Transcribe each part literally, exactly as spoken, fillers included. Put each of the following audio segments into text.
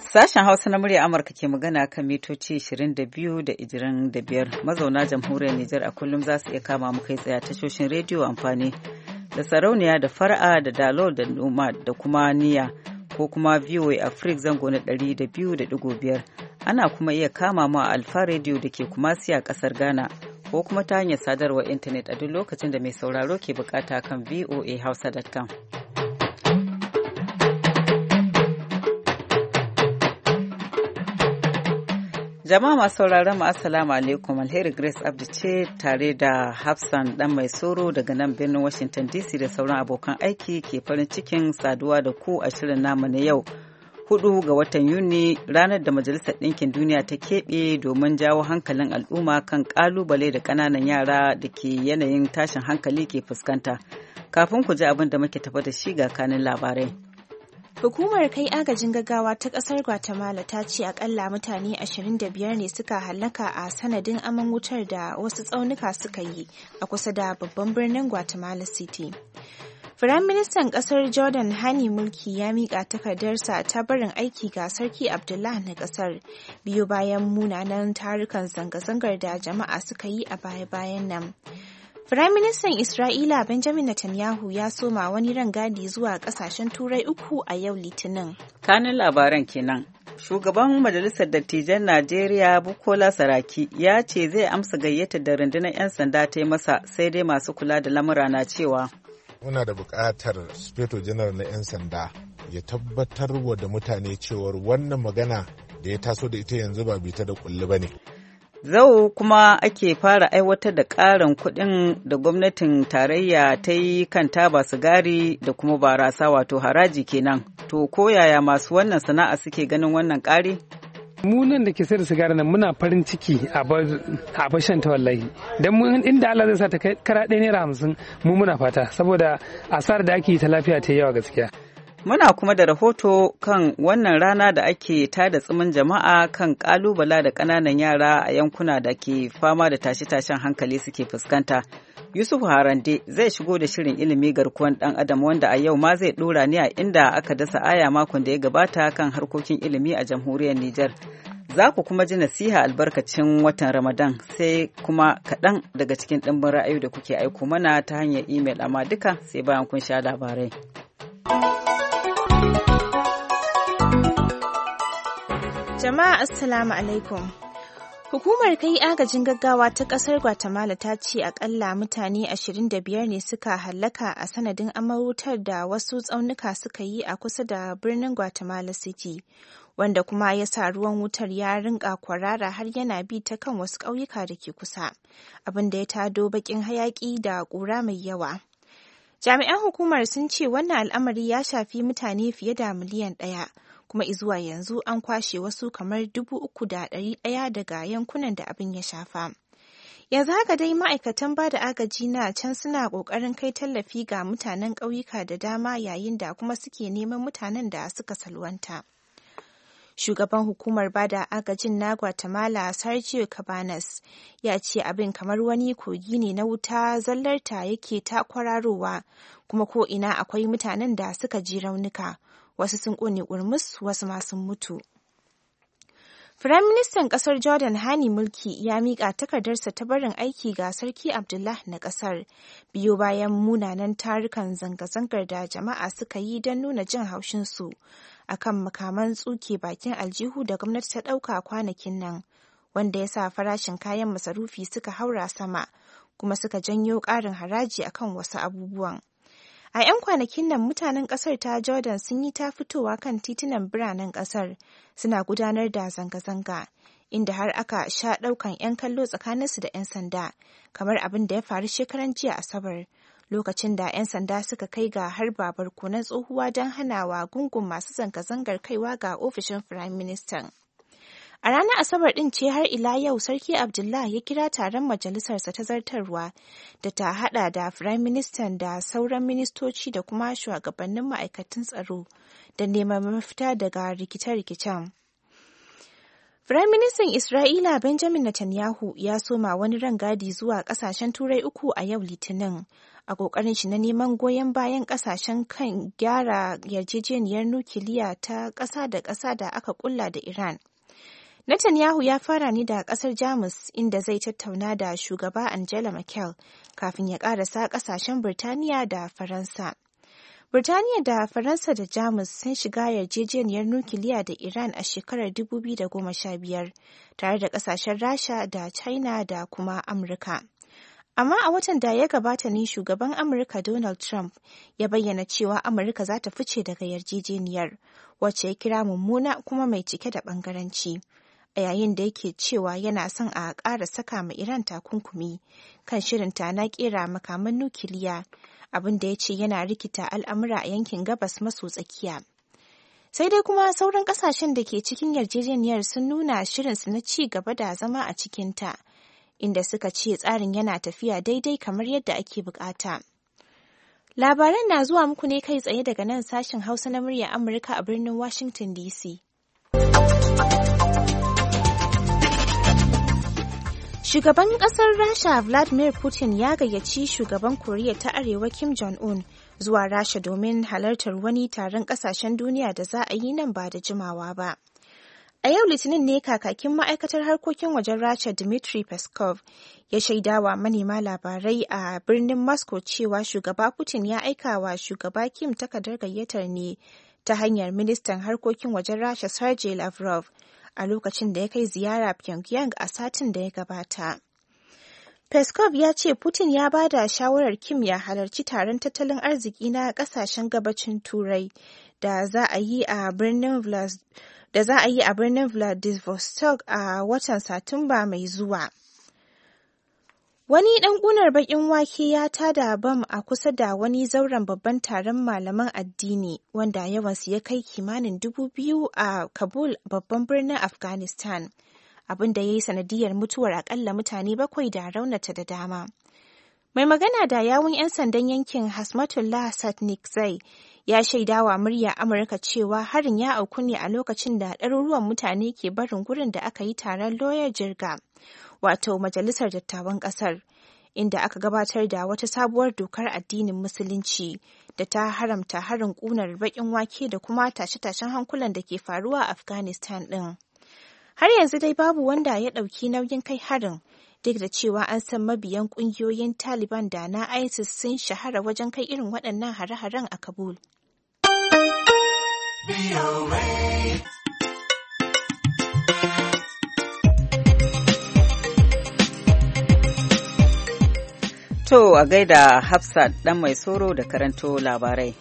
Sashen Hausa na murya Amurka ke magana kan mitoci ishirin da biyu da ishirin da biyar. Mazauna jamhuriyar Nijar a kullum za su iya kama mu kai tsaye tashoshin rediyo amfani da sarauniya da fara'a da dalo da noma da kuma niya ko kuma V O A Africa zango na ɗari da biyu da ɗigo biyar. Ana kuma iya kama mu a Alfa Radio da ke Kumasi a ƙasar Ghana ko kuma ta hanyar sadarwar intanet a duk lokacin da mai sauraro ke bukata kan v o a hausa dot com. Jama'a masu sauraron mu assalamu alaikum, Alheri Grace Abdi ce tare da Hafsan dan mai soro daga nan birnin Washington D C da sauran abokan aiki ke farin cikin saduwa da ku a shirin namu na yau hudu ga watan Yuni, ranar da Majalisar Ɗinkin Duniya ta keɓe domin jawo hankalin al'umma kan ƙalubale da ƙananan yara da ke yanayin tashin hankali ke fuskanta. Kafin ku ji abin da muke tafa da shi ga kanin labarai. Hukumar kai agajin gaggawa ta ƙasar Guatemala ta ce akalla mutane ashirin da biyar ne suka hallaka a sanadin aman wutar da wasu tsaunuka suka yi a kusa da babban birnin Guatemala City. Firaministan ƙasar Jordan Hani Mulki ya miƙa takardarsa ta barin aiki ga Sarki Abdullah na ƙasar biyu bayan munanan tarukan zanga-zangar da jama'a suka yi a baya-bayan nan. Firaministan Isra'ila Benjamin Netanyahu ya soma wani rangadi zuwa ƙasashen Turai uku a yau Litinin. Kanin labaran kenan. Shugaban Majalisar Dattijan Najeriya Bukola Saraki ya ce zai amsa gayyatar da rundunar 'yan sanda ta yi masa, sai dai masu kula da lamura na cewa muna da buƙatar Sufeto Janar na 'yan sanda ya tabbatar wa da mutane cewar wannan magana da ya taso da ita yanzu ba bita da kulli ba ne. Zau kuma ake fara aiwatar da ƙarin kuɗin da gwamnatin tarayya ta yi kan taba sigari da kuma barasa, wato haraji kenan. To ko yaya masu wannan sana'a suke ganin wannan ƙari? Mu nan da ke sayar da sigari nan muna farin ciki a bashan ta wallahi. Dan mu inda Allah zai sa ta kai kara ɗaya naira hamsin mu muna fata, saboda asarar da ake yi ta lafiya ta yawa gaskiya. Muna kuma da rahoto kan wannan rana da ake tada tsimin jama'a kan kalubala da ƙananan yara a yankuna da ke fama da tashe-tashen hankali suke fuskanta. Yusuf Harande zai shigo da shirin ilimi garkuwan ɗan adam wanda a yau ma zai ɗora ne a inda aka dasa aya makon da ya gabata kan harkokin ilimi a jamhuriyar Nijar. Za ku kuma ji nasiha albarkacin watan Ramadan, sai kuma kaɗan daga cikin ɗimbin ra'ayi da kuke aiko mana ta hanyar imel, amma duka sai bayan kun sha labarai. Jama'a Assalamu alaikum. Hukumar kai agajin gaggawa ta ƙasar Guatemala ta ce akalla mutane ashirin da biyar ne suka hallaka a sanadin aman wutar da wasu tsaunuka suka yi a kusa da birnin Guatemala City, wanda kuma ya sa ruwan wutar ya rinka kwarara har yana bi ta kan wasu ƙauyuka da ke kusa, abin da ya tado baƙin hayaƙi da ƙura mai yawa. Jami'an hukumar sun ce wannan al'amari ya shafi mutane fiye da miliyan ɗaya. Kuma izuwa yanzu an kwashe wasu kamar dubu uku da ɗari ɗaya daga yankunan da abin ya shafa. Yanzu haka dai ma'aikatan ba da agaji na can suna ƙoƙarin kai tallafi ga mutanen ƙauyuka da dama yayin da kuma suke neman mutanen da suka salwanta. Shugaban hukumar ba da agajin na Guatemala Sergio Cabanas ya ce abin kamar wani kogi ne na wuta zallarta yake ta kwararowa, kuma ko ina akwai mutanen da suka ji raunuka. Wasu sun ƙone ƙurmus, wasu ma sun mutu. Firaministan ƙasar Jordan Hani Mulki ya miƙa takardarsa ta barin aiki ga Sarki Abdullah na ƙasar biyu bayan munanan tarukan zanga-zangar da jama'a suka yi don nuna jin haushinsu a kan makaman tsuke bakin aljihu da gwamnati ta ɗauka kwanakin nan, wanda ya sa farashin kayan masarufi suka haura sama kuma suka janyo ƙarin haraji akan wasu abubuwan. A 'yan kwanakin nan mutanen ƙasar ta Jordan sun yi ta fitowa kan titunan biranen ƙasar suna gudanar da zanga-zanga, inda har aka sha ɗaukan 'yan kallo tsakaninsu da 'yan sanda, kamar abin da ya faru shekaran jiya Asabar, lokacin da 'yan sanda suka kai ga harba barkonon tsohuwa don hanawa gungun masu zanga-zangar kaiwa ga ofishin Firayim Ministan. A ranar Asabar ɗin ce har ila yau Sarki Abdullah ya kira taron majalisarsa ta zartarwa da ta haɗa da Firayim Ministan da sauran ministoci da kuma shugabannin ma'aikatan tsaro da neman mafita daga rikice-rikicen. Firaministan Isra'ila Benjamin Netanyahu ya soma wani rangadi zuwa ƙasashen Turai uku a yau Litinin a ƙoƙarin shi na neman goyon bayan ƙasashen kan gyara yarjejeniyar nukiliya ta ƙasa da ƙasa da aka ƙulla da Iran. Netanyahu ya fara ne da ƙasar Jamus inda zai tattauna da shugaba Angela Merkel kafin ya ƙarasa ƙasashen Birtaniya da Faransa. Birtaniya da Faransa da Jamus sun shiga yarjejeniyar nukiliya da Iran a shekarar dubu biyu da goma sha biyar tare da ƙasashen Rasha da China da kuma Amurka. Amma a watan da ya gabata ne shugaban Amurka Donald Trump ya bayyana cewa Amurka za ta fice daga yarjejeniyar, wacce ya kira mummuna kuma mai cike da ɓangaranci. A yayin da yake cewa yana son a ƙara saka ma Iran takunkumi kan shirinta na ƙera makaman nukiliya, abin da ya ce yana rikita al'amura a yankin gabas maso tsakiya. Sai dai kuma sauran ƙasashen da ke cikin yarjejeniyar sun nuna shirinsu na ci gaba da zama a cikinta, inda suka ce tsarin yana tafiya daidai kamar yadda ake bukata. Labaran na zuwa muku ne kai tsaye daga nan sashen Hausa na murya Amurka a birnin Washington D C. Shugaban ƙasar Rasha Vladimir Putin ya gayyaci shugaban Koriya ta Arewa Kim Jong-un zuwa Rasha domin halartar wani taron ƙasashen duniya da za a yi nan ba da jimawa ba. A yau Litinin ne kakakin ma'aikatar harkokin wajen Rasha Dmitry Peskov ya shaidawa manema labarai a birnin Moscow cewa shugaba Putin ya aika wa shugaba Kim takardar gayyatar ne ta hanyar ministan harkokin wajen Rasha Sergei Lavrov a lokacin da ya kai ziyara Pyongyang a satin da ya gabata. Peskov ya ce Putin ya ba da shawarar Kim ya halarci taron tattalin arziki na ƙasashen gabacin Turai da za a yi a birnin Vladivostok da za a yi a birnin Vladivostok a watan Satumba mai zuwa. Wani ɗan ƙunar baƙin wake ya tada bam a kusa da wani zauren babban taron malaman addini wanda yawansu ya kai kimanin dubu biyu a Kabul, babban birnin Afghanistan, abin da ya yi sanadiyar mutuwar akalla mutane bakwai da raunata da dama. Mai magana da yawun 'yan sandan yankin Hasmatullah Satnikzai ya shaidawa murya Amurka cewa harin ya auku ne a lokacin da ɗaruruwan mutane ke barin gurin da aka yi taron Loyar Jirga, wato Majalisar Dattawan ƙasar, inda aka gabatar da wata sabuwar dokar addinin Musulunci da ta haramta harin ƙunar baƙin wake da kuma tashe-tashen hankulan da ke faruwa a Afghanistan ɗin. Har yanzu dai babu wanda ya ɗauki nauyin kai harin, duk da cewa an san mabiyan ƙungiyoyin Taliban da na ISIS sun shahara wajen kai irin waɗannan hare-haren a Kabul. To a gaida Hafsat ɗan mai soro da karanto labarai.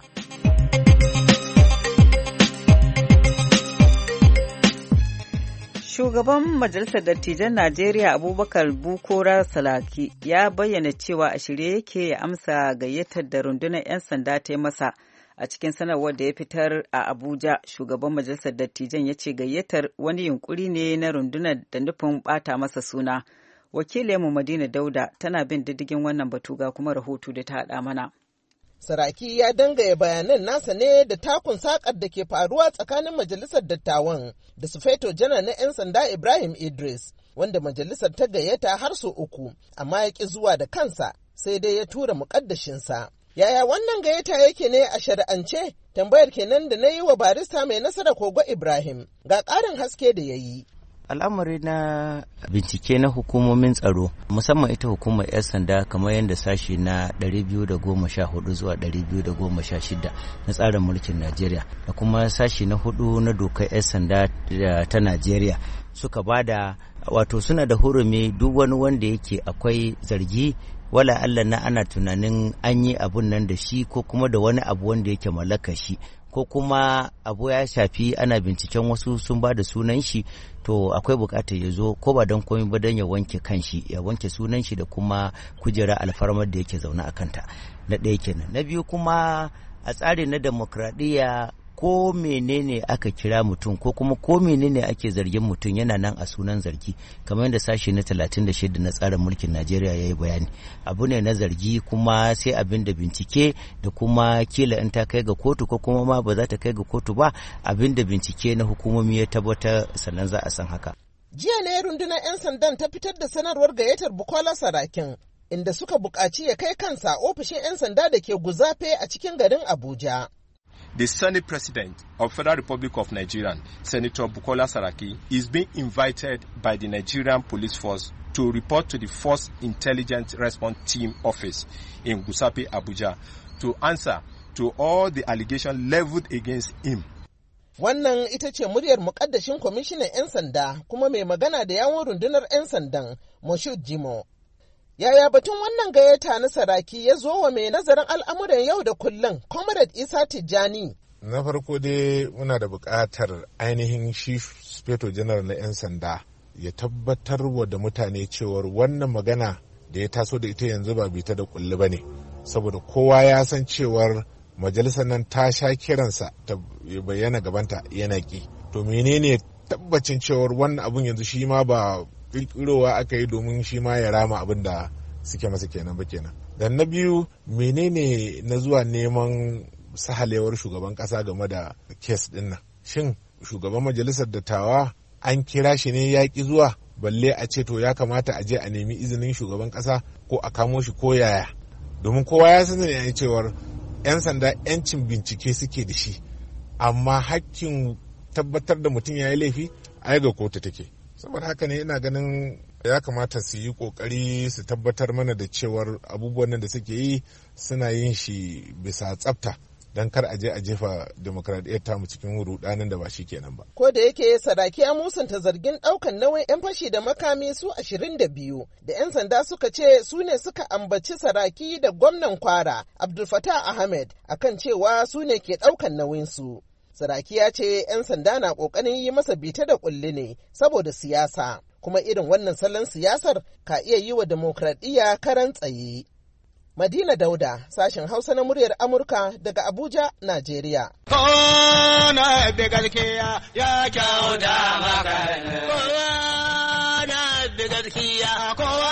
Shugaban Majalisar Dattijan Najeriya Abubakar Bukora Salaki ya bayyana cewa a shirye yake ya amsa gayyatar da rundunar 'yan sanda ta yi masa a cikin sanarwar da ya fitar a Abuja. Shugaban Majalisar Dattijan ya ce gayyatar wani yunkuri ne na rundunar da nufin ɓata masa suna. Wakilinmu Madina Dauda tana bin diddigin wannan batu ga kuma rahoto da ta haɗa mana. Saraki ya dangaya bayanan nasa ne da takun sakar da ke faruwa tsakanin majalisar dattawan da sufeto janar na 'yan sanda Ibrahim Idris, wanda majalisar ta gayyata har sau uku, amma ya ƙi zuwa da kansa sai dai ya tura muƙaddashinsa. Yaya wannan gayyata yake ne a shari'ance? Tambayar kenan da na yi wa barista mai nasara Kogo Ibrahim, ga ƙarin haske da ya yi. Al'amari na bincike na hukumomin tsaro, musamman ita hukumar 'yan sanda, kamar yadda sashi na ɗari biyu da goma sha hudu zuwa ɗari biyu da goma sha shida na tsarin mulkin Najeriya da kuma sashi na hudu na dokar 'yan sanda ta Najeriya suka bada, wato suna da hurumi duk wani wanda yake akwai zargi wala Allah na ana tunanin an yi abun nan da shi ko kuma da wani abu wanda yake mallaka shi, ko kuma abu ya shafi ana binciken wasu sun ba da sunan shi, to akwai bukatar ya zo ko ba don komai ba don ya wanke kanshi, ya wanke sunan shi da kuma kujera alfarmar da yake zaune a kanta. Na ɗaya kenan. Na biyu kuma a tsari na demokradiyya ko menene aka kira mutum ko kuma ko menene ake zargin mutum yana nan a sunan zargi, kamar yadda sashi na talatin da shida na tsarin mulkin Najeriya ya yi bayani. Abu ne na zargi kuma sai abin da bincike da kuma kila in ta kai ga kotu ko kuma ma ba za ta kai ga kotu ba, abin da bincike na hukumomi ya tabbatar sannan za a san haka. Jiya ne rundunar 'yan sandan ta fitar da sanarwar gayyatar Bukola Sarakin, inda suka buƙaci ya kai kansa ofishin 'yan sanda da ke Guzafe a cikin garin Abuja. The Senate President of Federal Republic of Nigeria, Senator Bukola Saraki, is being invited by the Nigerian Police Force to report to the Force Intelligence Response Team office in Gusape, Abuja, to answer to all the allegations leveled against him. Wannan ita ce muryar muƙaddashin kwamishinan 'yan sanda kuma mai magana da yawun rundunar 'yan sandan Moshood Jimo. Yaya batun wannan gayyata na Saraki ya zo wa mai nazarin al'amuran yau da kullum, Comrade Isa Tijjani? Na farko dai muna da buƙatar ainihin shi Speto General na 'yan sanda ya tabbatar wa da mutane cewar wannan magana da ya taso da ita yanzu ba bita da kulli ba ne, saboda kowa ya san cewar majalisar nan ta sha kiransa ta bayyana gabanta yana ki. To menene tabbacin cewar wannan abun yanzu shi ma ba kirkirowa aka yi domin shi ma ya rama abin da suke masa kenan ba kenan. Dan na biyu, menene na zuwa neman sahalewar shugaban kasa game da kes din nan? Shin shugaban majalisar dattawa an kira shi ne ya ki zuwa, balle a ce to ya kamata a je a nemi izinin shugaban kasa ko a kamo shi ko yaya? Domin kowa ya sani ne cewar 'yan sanda 'yancin bincike suke da shi, amma hakkin tabbatar da mutum ya yi laifi ai ga kotu take. Saboda haka ne ina ganin ya kamata su yi kokari su tabbatar mana da cewar abubuwan da suke yi suna yin shi bisa tsafta, don kar a je a jefa demokradiyyar tamu cikin rudanin da ba shi kenan ba. Ko da yake Saraki ya musanta zargin daukan nauyin 'yan fashi da makami su ashirin da biyu da 'yan sanda suka ce su ne suka ambaci Saraki da gwamnan Kwara Abdul Fattah Ahmed akan cewa su ne ke daukan nauyin su. Saraki ya ce 'yan sanda na ƙoƙarin yi masa bita da ƙulli ne saboda siyasa, kuma irin wannan salon siyasar ka iya yi wa demokradiyya karan tsaye. Madina Dauda, sashen Hausa na muryar Amurka daga Abuja, Najeriya. Kona da gaskiya ya kyauta maka. Kona da gaskiya kowa.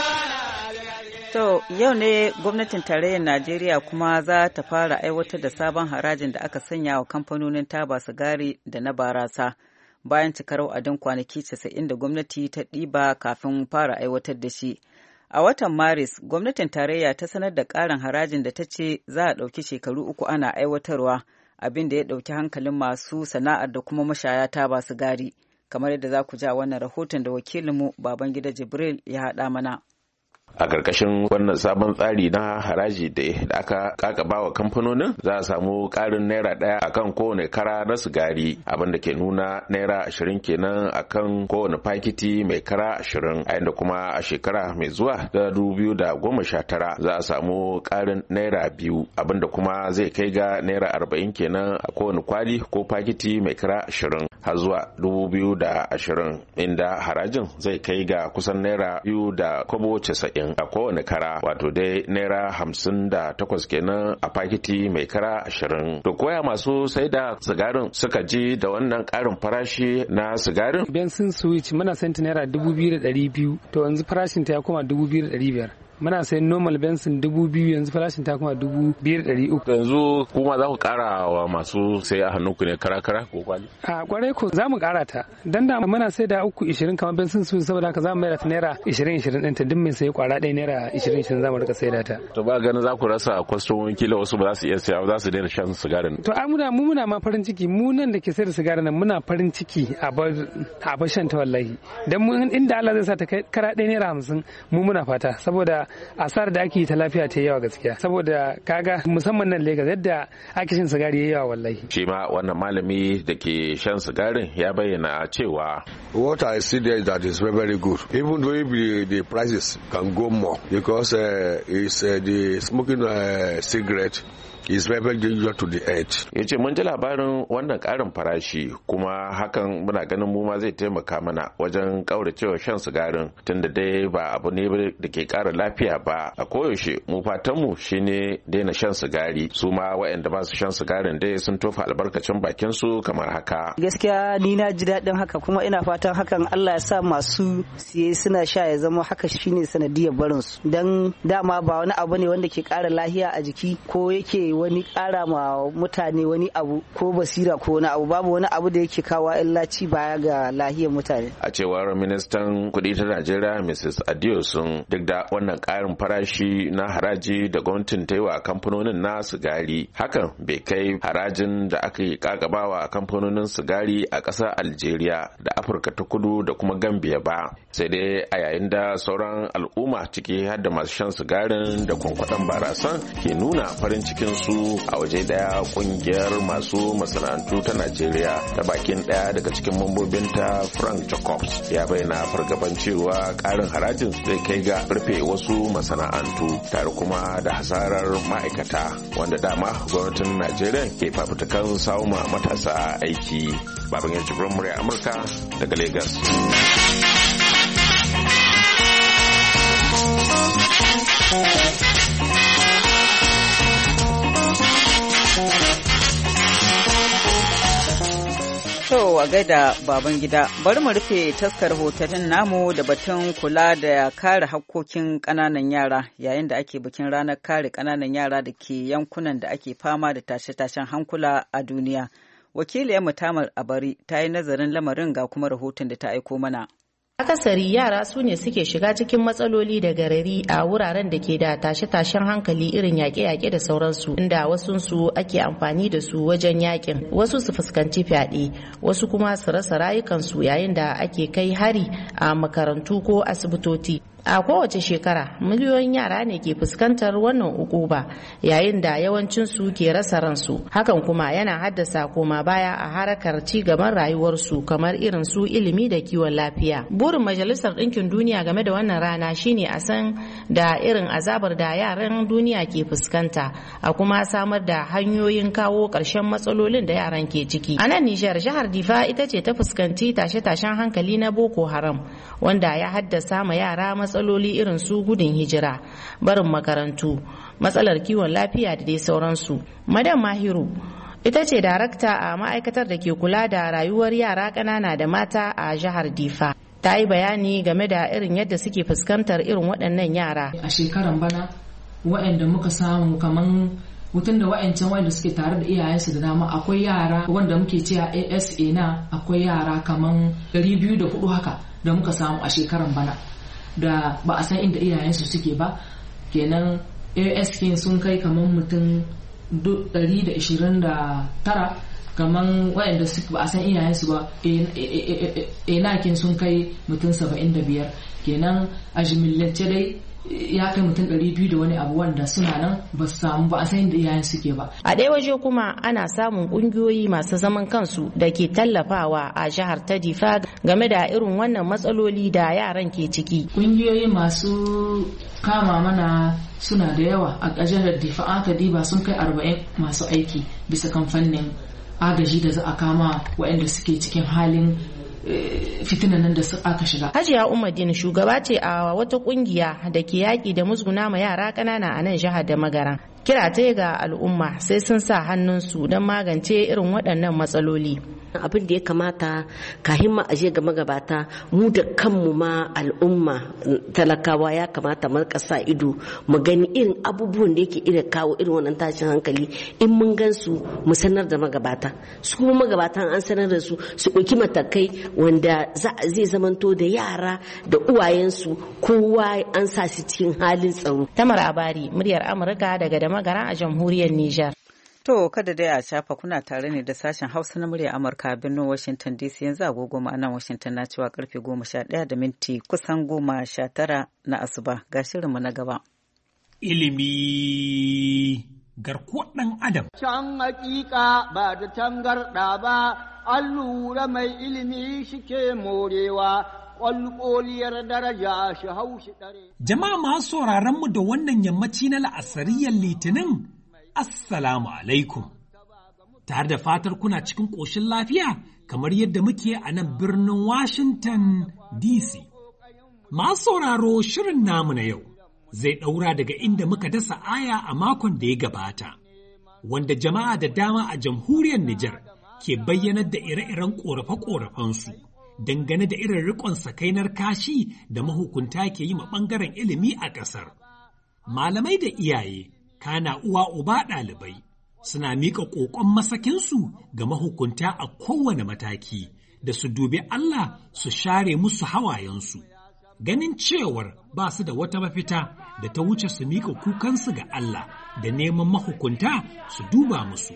To, yau ne gwamnatin tarayyar Najeriya kuma za ta fara aiwatar da sabon harajin da aka sanya wa kamfanonin taba sigari da na barasa bayan cikar wa'adin kwanaki casa'in da gwamnati ta ɗiba kafin fara aiwatar da shi. A watan Maris, gwamnatin tarayya ta sanar da ƙarin harajin da ta ce za a ɗauki shekaru uku ana aiwatarwa, abin da ya ɗauki hankalin masu sana'ar da kuma mashaya taba sigari, kamar yadda za ku ja wannan rahoton da wakilinmu Babangida Jibril ya haɗa mana. A ƙarƙashin wannan sabon tsari na haraji da aka kakaba wa kamfanonin, za a samu ƙarin naira ɗaya akan kowane kara na sigari, abin da ke nuna naira ashirin kenan akan kowane fakiti mai kara ashirin, a yadda kuma a shekara mai zuwa da dubu biyu da goma sha tara za a samu ƙarin naira biyu, abin da kuma zai kai ga naira arba'in kenan a kowane kwali ko fakiti mai kara ashirin har zuwa dubu biyu da ashirin, inda harajin zai kai ga kusan naira biyu da kobo casa'in a kowane kara, wato dai naira hamsin da takwas kenan a fakiti mai kara ashirin. To koya masu sai da sigarin suka ji da wannan karin farashi na sigarin? Bensin switch muna senti naira dubu biyu da ɗari biyu, to yanzu farashin ta ya koma dubu biyu da ɗari biyar. Muna sayan normal bensin dubu biyu, yanzu farashin ta kuma dubu biyar ɗari uku. Yanzu kuma za ku kara wa masu sai a hannunku ne kara-kara ko kwali? A kwarai ko za mu kara ta. Dan da muna sai da uku ishirin kamar bensin su, saboda haka za mu mai da naira ishirin ishirin ɗinta, duk mai sai kwara ɗaya naira ishirin ishirin za mu rika sai da ta. To ba ganin za ku rasa kwastomomin kila wasu ba za su iya saya, za su daina shan sigarin. To a muna mu muna ma farin ciki, mu nan da ke sayar da sigarin nan muna farin ciki a bar shan ta wallahi. Dan mu inda Allah zai sa ta kai kara ɗaya naira hamsin mu muna fata, saboda asar da ake yi ta lafiya ta yawa gaskiya, saboda kaga musamman nan Lagos yadda ake shan sigari yayi yawa wallahi. Shi ma wannan malami da ke shan sigarin ya bayyana cewa what I see there is that is very very good, even though the, the prices can go more because uh, it's uh, the smoking uh, cigarette is very very dangerous to the earth. Ya ce mun ji labarin wannan ƙarin farashi kuma hakan muna ganin mu ma zai taimaka mana wajen ƙauracewa shan sigarin tunda dai ba abu ne da ke ƙara lafiya ba. A koyaushe mu fatanmu shine daina shan sigari, su ma waɗanda ba su shan sigarin dai sun tofa albarkacin bakin su kamar haka. Gaskiya ni na ji daɗin haka kuma ina fatan hakan Allah ya sa masu siye suna sha ya zama haka shine sanadiyar barin su, dan dama ba wani abu ne wanda ke ƙara lafiya a jiki ko yake wani ƙara ma mutane wani abu ko basira ko wani abu, babu wani abu da yake kawo illa ci baya ga lahiyar mutane. A cewar ministan kuɗi ta Najeriya Missus Adeosun, duk da wannan ƙarin farashi na haraji da gwamnatin ta yi wa kamfanonin na sigari, hakan bai kai harajin da aka yi kagabawa a kamfanonin sigari a ƙasar Algeria da Afirka ta Kudu da kuma Gambia ba. Sai dai a yayin da sauran al'umma ciki har da masu shan sigarin da kwankwaɗon barasan ke nuna farin cikin su a waje daya, kungiyar masu masana'antu ta Najeriya ta bakin daya daga cikin mambobinta Frank Jacobs ya bayyana fargaban cewa ƙarin harajin zai kai ga rufe wasu masana'antu tare kuma da hasarar ma'aikata wanda dama gwamnatin Najeriya ke fafutukan sauma matasa aiki. Baban ya jibrin murya Amurka daga Lagos. To a gaida baban gida, bari mu rufe taskar hotonin namu da batun kula da kare hakkokin ƙananan yara yayin da ake bikin ranar kare ƙananan yara da ke yankunan da ake fama da tashe-tashen hankula a duniya. Wakiliyar Mutamar Abari ta yi nazarin lamarin ga kuma rahoton da ta aiko mana. Akasari yara su ne suke shiga cikin matsaloli da garari a wuraren da ke da tashe-tashen hankali irin yaƙe-yaƙe da sauransu, inda wasunsu ake amfani da su wajen yaƙin, wasu su fuskanci fyaɗe, wasu kuma su rasa rayukansu yayin da ake kai hari a makarantu ko asibitoci. A kowace shekara miliyoyin yara ne ke fuskantar wannan ukuba yayin da yawancinsu ke rasa ransu. Hakan kuma yana haddasa koma baya a harakar ci gaban rayuwarsu kamar irin su ilimi da kiwon lafiya. Burin Majalisar Ɗinkin Duniya game da wannan rana shine a san da irin azabar da yaran duniya ke fuskanta, a kuma samar da hanyoyin kawo ƙarshen matsalolin da yaran ke ciki. A nan Nijar, jihar Difa ita ce ta fuskanci tashe-tashen hankali na Boko Haram wanda ya haddasa ma yara matsaloli irin su gudun hijira, barin makarantu, matsalar kiwon lafiya da dai sauransu. Madam Mahiru ita ce darakta a ma'aikatar da ke kula da rayuwar yara ƙanana da mata a jihar Difa. Ta yi bayani game da irin yadda suke fuskantar irin waɗannan yara. A shekaran bana waɗanda muka samu kaman mutum da wa'ancan wanda suke tare da iyayensu da dama, akwai yara wanda muke cewa A S A na akwai yara kaman ɗari biyu da hudu haka da muka samu a shekaran bana da ba a san inda iyayensu suke ba. Kenan A S K sun kai kaman mutum ɗari da ishirin da tara, kaman waɗanda ba a san iyayensu ba enakin sun kai mutum saba'in da biyar. Kenan a jimillance dai ya kai mutum ɗari biyu da wani abu wanda suna nan ba su samu ba a san inda iyayen suke ba. A ɗaya waje kuma ana samun ƙungiyoyi masu zaman kansu da ke tallafawa a jihar ta Difa game da irin wannan matsaloli da yaran ke ciki. Ƙungiyoyi masu kama mana suna da yawa a jihar Difa, aka diba sun kai arba'in masu aiki bisa kan fannin agaji da za a kama waɗanda suke cikin halin fitinan nan da aka shiga. Hajiya Umadin shugaba ce a wata kungiya da ke yaƙi da musguna ma yara ƙanana a nan jihar da Magaran. Kira ta ga al'umma sai sun sa hannunsu don magance irin waɗannan matsaloli. Abin da ya kamata kahin ma aje ga magabata, mu da kanmu ma al'umma talakawa ya kamata mu sa ido mu gani irin abubuwan da yake iya kawo irin wannan tashin hankali. In mun gan su mu sanar da magabata, su kuma magabatan an sanar da su su ɗauki matakai wanda zai zamanto da yara da uwayensu kowa an sa su cikin halin tsaro. Tamar Abari, muryar Amurka daga da Magara a jamhuriyar Nijar. To kada dai a shafa, kuna tare ne da sashen Hausa na murya Amurka a birnin Washington D C. Yanzu agogo ma'anan Washington na cewa karfe goma sha ɗaya da minti kusan goma sha tara na asuba. Ga shirinmu na gaba. Ilimi garkuwar ɗan Adam. Can hakika ba da tangarɗa ba, an lura mai ilimi shike morewa. Ƙwalƙoliyar daraja shi haushi ɗare. Jama'a masu sauraron mu da wannan yammaci na la'asariyar Litinin. Assalamu alaikum. Tare da fatar kuna cikin ƙoshin lafiya kamar yadda muke a nan birnin Washington D C. Masu sauraro shirin namu na yau zai ɗaura daga inda muka dasa aya a makon da ya gabata, wanda jama'a da dama a jamhuriyar Nijar ke bayyanar da ire-iren ƙorafe-ƙorafensu dangane da irin riƙon sakainar kashi da mahukunta ke yi ma ɓangaren ilimi a ƙasar. Malamai da iyaye, kana uwa uba ɗalibai, suna miƙa ƙoƙon masakinsu ga mahukunta a kowane mataki da su dubi Allah su share musu hawayensu. Ganin cewar ba su da wata mafita da ta wuce su miƙa kukansu ga Allah da neman mahukunta su duba musu.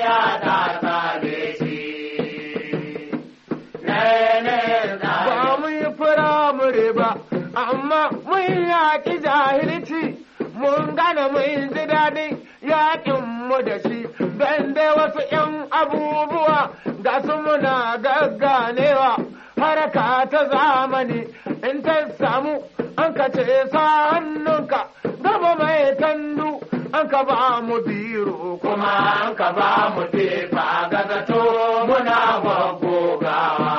Ba mu yi firamare ba, amma mun yaƙi jahilci, mun gane mun ji daɗin yaƙinmu da shi, don dai wasu ‘yan abubuwa ga su muna gagganewa, haraka ta zamani in ta samu an ka ce sa hannunka, gaba mai tandu an ka ba mu biro kuma an ka ba mu tefa ga zato muna gogawa.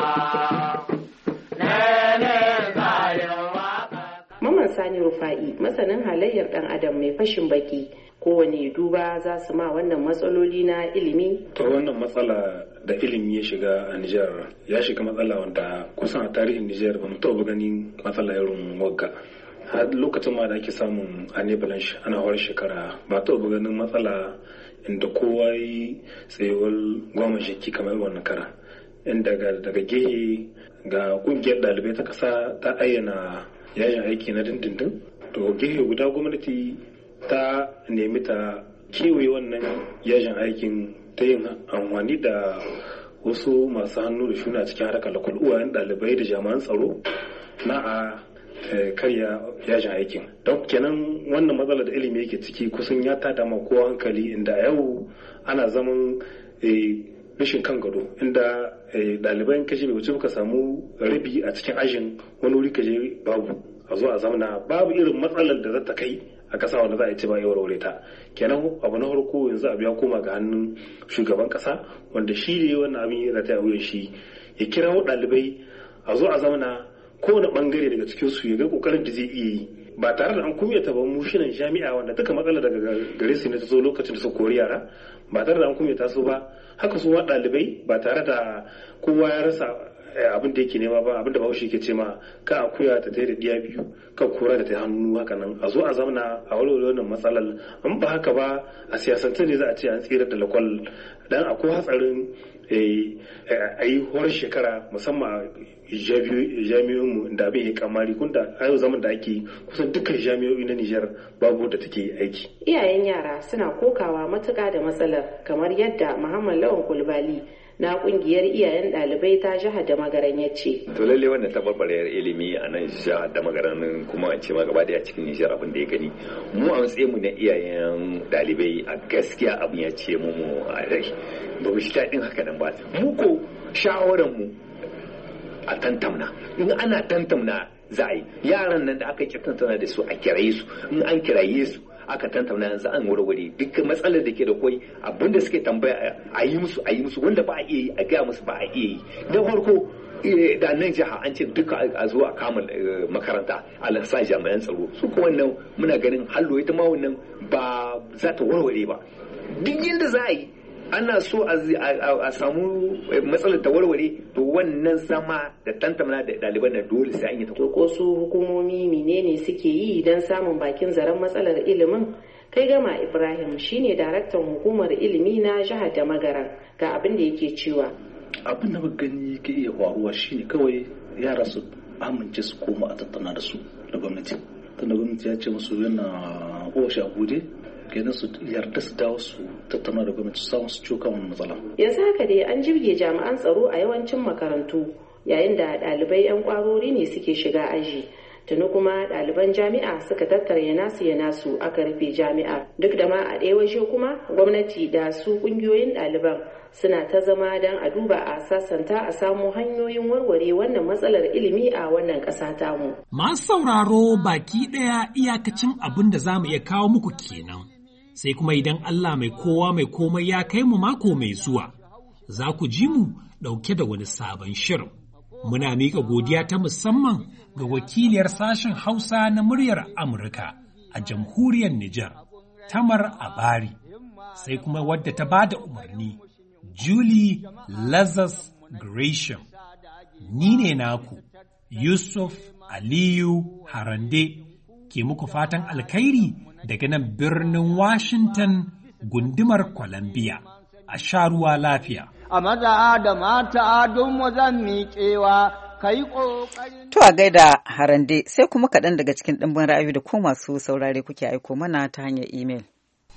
Mamman Sani Rufa'i, masanin halayyar ɗan adam mai fashin baki, kowane duba za su ma wannan matsaloli na ilimi? To wannan matsala da ilimi ya shiga a Nijar ya shiga matsala wanda kusan a tarihin Nijar ba mu taɓa ganin matsala irin wagga. Har lokacin ma da ake samun Anne Blanche ana hawar shekara ba taɓa ganin matsala inda kowa yi tsayuwar gwamnan shaki kamar wannan kara. Inda daga gehe ga kungiyar ɗalibai ta ƙasa ta ayyana yajin aiki na dindindin, to gehe guda gwamnati ta nemi ta kewaye wannan yajin aikin ta yin amfani da wasu masu hannu da shuna cikin harkar lakul uwayen ɗalibai da jami'an tsaro na a karya yajin aikin. Don kenan wannan matsalar da ilimi yake ciki kusan ya tada ma kowa hankali, inda yau ana zaman rashin kan gado, inda ɗaliban kashi bai wuce muka samu rabi a cikin ajin, wani wuri kaje babu, a zo a zamana babu irin matsalar da za ta kai a ƙasa wanda za a ce ba ya warware ta. Kenan abu na farko yanzu abu ya koma ga hannun shugaban ƙasa, wanda shi ne wannan abin ya ta wuyan shi, ya kirawo ɗalibai a zo a zamana kowane ɓangare daga cikin su ya ga ƙoƙarin da zai iya yi, ba tare da an kumyata ba mushinan jami'a wanda duka matsala daga gare su ne ta zo lokacin da su kori yara, ba tare da an kumyata su ba, haka su wa ɗalibai ba tare da kowa ya rasa abin da yake nema ba, abin da bahaushe ke ce ma ka a kuya ta tai da diya biyu, ka kura da ta hannu, haka nan a zo a zamana a walwale wannan matsalar. An ba haka ba a siyasance ne za a ce an tsira da lakwal, dan akwai hatsarin a yi horar shekara musamman jami'o'inmu da abin ya kamari, kun da a yau zaman da ake kusan dukkan jami'o'i na Nijar babu da take aiki. Iyayen yara suna kokawa matuƙa da matsalar, kamar yadda Muhammad Lawan Kulbali na kungiyar iyayen ɗalibai ta jihar da magaran ya ce. To lalle wannan tabarbarewar ilimi a nan jihar da magaran kuma an ce ma gaba daya cikin Nijar abin da ya gani. Mu a matsayin mu na iyayen ɗalibai a gaskiya abin ya ce mu mu a rai. Ba mu shi daɗin haka nan ba. Mu ko shawaran mu a tantamna. In ana tantamna za a yi. Yaran nan da aka ki tantamna da su a kiraye su. In an kiraye su aka tantauna yanzu an warware duk matsalar da ke da kwai abinda suke tambaya a yi musu a yi musu wanda ba a iya yi a gaya musu ba a iya yi. Da farko da nan jiha an ce duka a zo a kama makaranta a sa jami'an tsaro, su ko wannan muna ganin hallo ita ma wannan ba za ta warware ba. Duk yadda za a yi ana so a samu matsalar ta warware, to wannan zama da tantamana da ɗaliban na dole sai an yi ta. Ko su hukumomi menene suke yi don samun bakin zaren matsalar ilimin? Kai Gama Ibrahim shine daraktan hukumar ilimi na jihar da magaran, ga abin da yake cewa. Abin da gani ke iya faruwa shine kawai yara su amince su koma a tattauna da su da gwamnati. Tunda gwamnati ya ce musu yana kowace a bude, kenan su yarda su dawo su tattauna da gwamnati su samu su ciwo wannan matsala. Yanzu haka dai an jirge jami'an tsaro a yawancin makarantu, yayin da ɗalibai 'yan kwarori ne suke shiga aji. Tuni kuma ɗaliban jami'a suka tattara ya nasu ya nasu aka rufe jami'a. Duk da ma a ɗaya waje kuma gwamnati da su ƙungiyoyin ɗaliban suna ta zama don a duba a sassanta a samu hanyoyin warware wannan matsalar ilimi a wannan ƙasa tamu. Masu sauraro baki ɗaya iyakacin abin da za mu iya kawo muku kenan sai kuma idan Allah mai kowa mai komai ya kai mu mako mai zuwa, za ku ji mu ɗauke da wani sabon shirin. Muna miƙa godiya ta musamman ga wakiliyar sashen Hausa na muryar Amurka a jamhuriyar Nijar, Tamar Abari, sai kuma wadda ta ba da umarni, Julie Lazarus Gresham. Ni ne naku, Yusuf Aliyu Harande, ke muku fatan alkhairi daga nan birnin Washington, gundumar Columbia. A sha ruwa lafiya. A maza da mata don mu zan miƙewa kai ƙoƙarin. To a gaida Harande, sai kuma kaɗan daga cikin ɗimbin ra'ayi da ku masu saurare kuke aiko mana ta hanyar imel.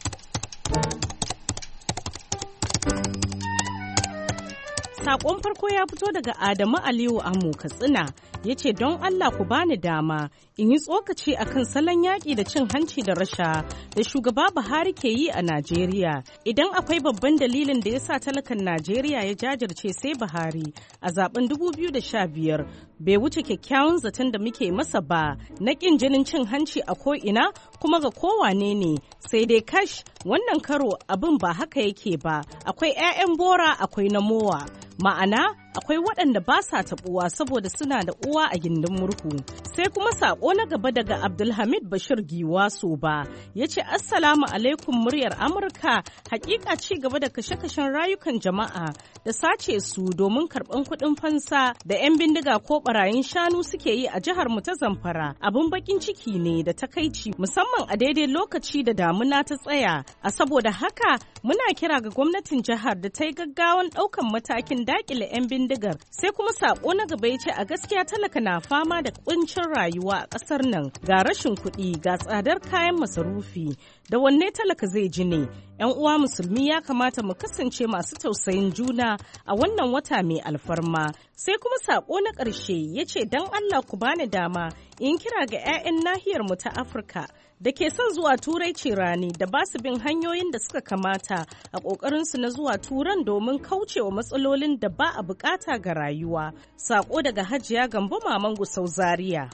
Sakon farko ya fito daga Adamu Aliyu Amu Katsina, ya ce don Allah ku bani dama in yi tsokaci akan salon yaƙi da cin hanci da rasha da shugaba Buhari ke yi a Najeriya. Idan akwai babban dalilin da ya sa talakan Najeriya ya jajirce sai Buhari a zaben dubu biyu da sha biyar, bai wuce kyakkyawan zaton da muke masa ba na ƙin jinin cin hanci a ko'ina kuma ga kowane ne, sai dai kash wannan karo abin ba haka yake ba, akwai 'ya'yan bora akwai na mowa. Ma'ana akwai waɗanda ba sa taɓuwa saboda suna da uwa a gindin murhu. Sai kuma saƙo na gaba daga Abdulhamid Bashir Giwaso ba, ya ce Assalamu alaikum muryar Amurka, hakika ci gaba da kashe-kashen rayukan jama'a da sace su domin karɓan kuɗin fansa da 'yan bindiga ko ɓarayin shanu suke yi a jihar mu ta Zamfara. Abin bakin ciki ne da takaici musamman a daidai lokaci da damuna ta tsaya. A saboda haka muna kira ga gwamnatin jihar da ta yi gaggawan ɗaukan matakin dakile 'yan bindigar. Sai kuma sako na gaba ya ce a gaskiya talaka na fama da kuncin rayuwa a ƙasar nan, ga rashin kuɗi ga tsadar kayan masarufi, da wanne talaka zai ji ne. 'Yan uwa musulmi ya kamata mu kasance masu tausayin juna a wannan wata mai alfarma. Sai kuma sako na ƙarshe ya ce don Allah ku bani dama in kira ga 'ya'yan nahiyar mu ta Afirka da ke son zuwa turai cirani da ba su bin hanyoyin da suka kamata a ƙoƙarinsu na zuwa turan domin kaucewa matsalolin da ba a bukata ga rayuwa. Sako daga Hajiya Gambo Maman Gusau Zaria.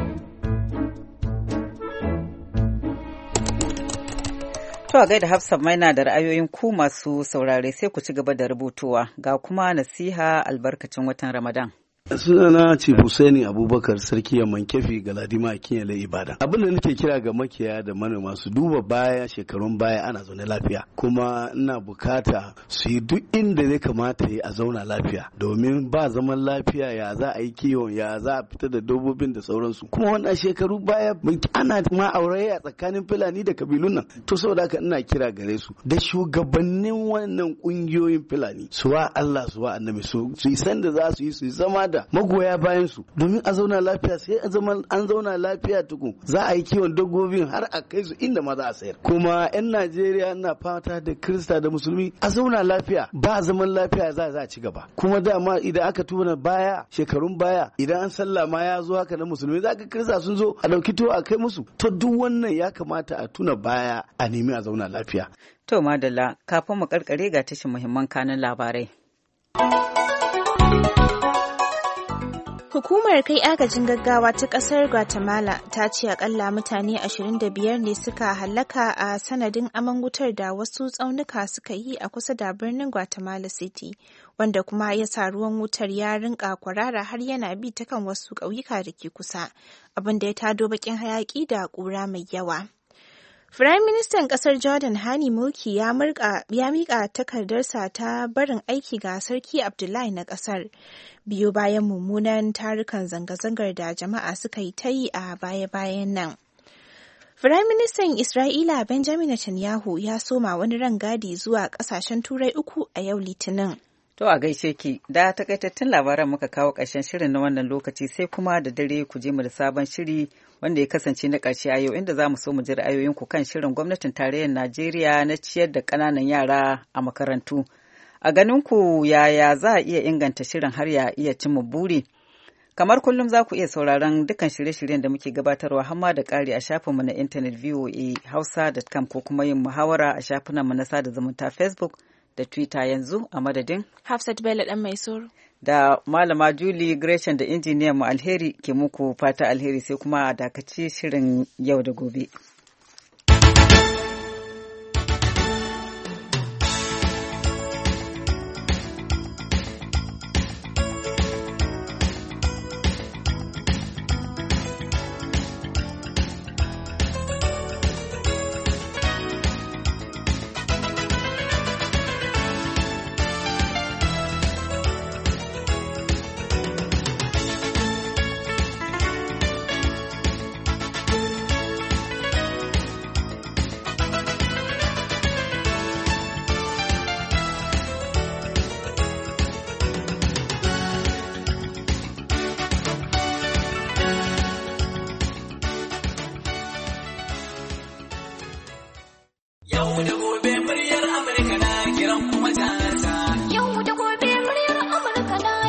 To a gaida Hafsat Maina da ra'ayoyin ku masu saurare, sai ku ci gaba da rubutuwa, ga kuma nasiha albarkacin watan Ramadan. Sunana Chief Husaini Abubakar Sarki Yamman Kefi Galadima a Kinyale Ibadan. Abin da nake kira ga makiyaya da manoma su duba baya, shekarun baya ana zaune lafiya, kuma ina bukata su yi duk inda zai kamata yi a zauna lafiya, domin ba zaman lafiya ya za a yi kiwon, ya za a fita da dabbobin da sauransu. Kuma wannan shekaru baya ana ma aure a tsakanin Fulani da kabilun nan, to saboda haka ina kira gare su da shugabannin wannan kungiyoyin Fulani su wa Allah su wa Annabi su yi san da za su yi su yi zama da magoya bayan su domin a zauna lafiya. Sai a zama an zauna lafiya tukun za a yi kiwon dabbobin har a kai su inda ma za a sayar. Kuma yan Najeriya na fata da Kirista da Musulmi a zauna lafiya, ba zaman lafiya za a ci gaba. Kuma dama idan aka tuna baya, shekarun baya, idan an sallah ma ya zo haka na Musulmi za ka Kirista sun zo a dauki to a kai musu. To duk wannan ya kamata a tuna baya a nemi a zauna lafiya. To madalla, kafin mu karkare ga tashin muhimman kanun labarai. Hukumar kai agajin gaggawa ta kasar Guatemala ta ce akalla mutane ashirin da biyar ne suka hallaka a sanadin aman wutar da wasu tsaunuka suka yi a kusa da birnin Guatemala City, wanda kuma ya sa ruwan wutar ya rinka kwarara har yana bi ta kan wasu ƙauyuka da ke kusa, abin da ya tado bakin hayaki da ƙura mai yawa. Firayim Ministan ƙasar Jordan Hani Mulki ya miƙa takardarsa ta barin aiki ga Sarki Abdullahi na ƙasar, biyu bayan mummunan tarukan zanga-zangar da jama'a suka yi ta yi a baya-bayan nan. Firayim Ministan Isra'ila Benjamin Netanyahu ya soma wani rangadi zuwa ƙasashen Turai uku a yau Litinin. To a gaishe ki, da takaitattun labaran muka kawo ƙarshen shirin na wannan lokaci, sai kuma da dare ku je mu da sabon shiri wanda ya kasance na ƙarshe a yau, inda za mu so mu ji ra'ayoyinku kan shirin gwamnatin tarayyar Najeriya na ciyar da ƙananan yara a makarantu. A ganin ku yaya za a iya inganta shirin har ya iya cimma buri? Kamar kullum za ku iya sauraron dukkan shirye-shiryen da muke gabatarwa hamma da ƙari a shafinmu na intanet v o a hausa dot com ko kuma yin muhawara a shafinanmu na sada zumunta Facebook da Twitter. Yanzu a madadin Hafsat Bello dan mai soro da Malama Julie Gresham da injiniyan mu Alheri ke muku fata alheri, sai kuma a dakaci shirin yau da gobe.